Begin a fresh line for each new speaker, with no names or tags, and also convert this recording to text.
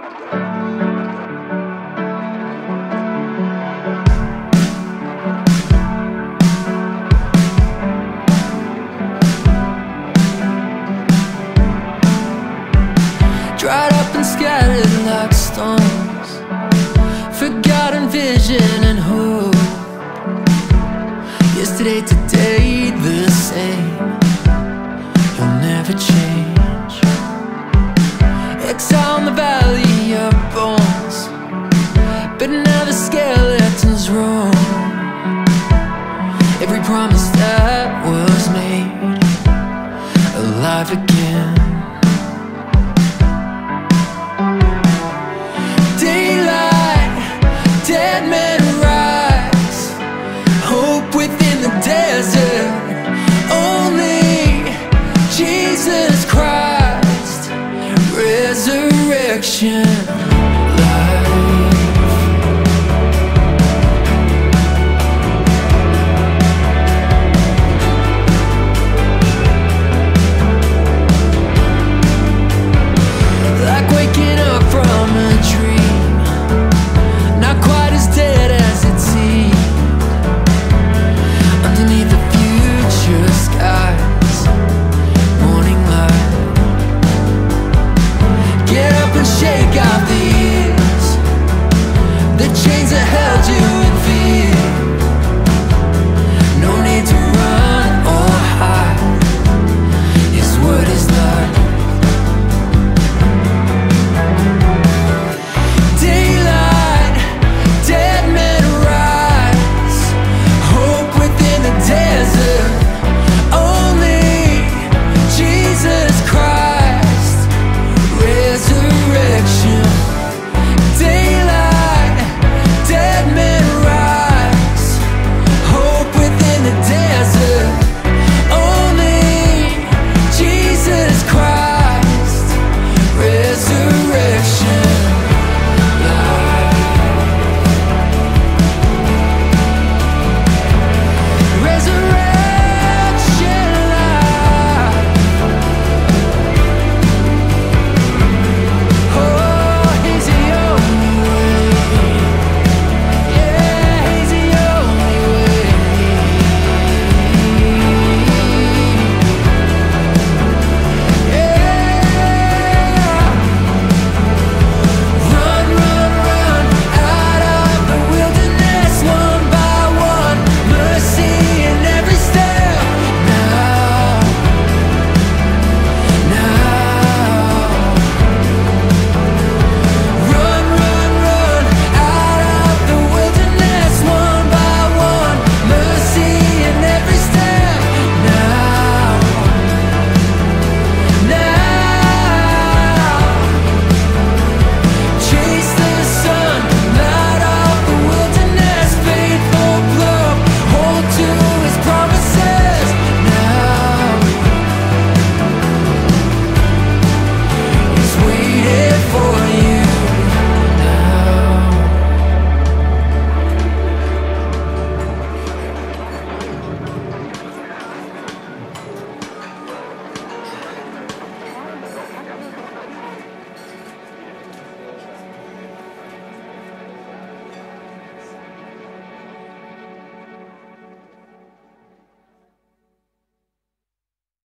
Dried up and scattered like stones, forgotten vision and hope. Yesterday, today, the same. You'll never change. Exile in the valley of bones, but now the skeletons roam. Every promise that was made, alive again. Dead men rise, hope within the desert. Only Jesus Christ, resurrection.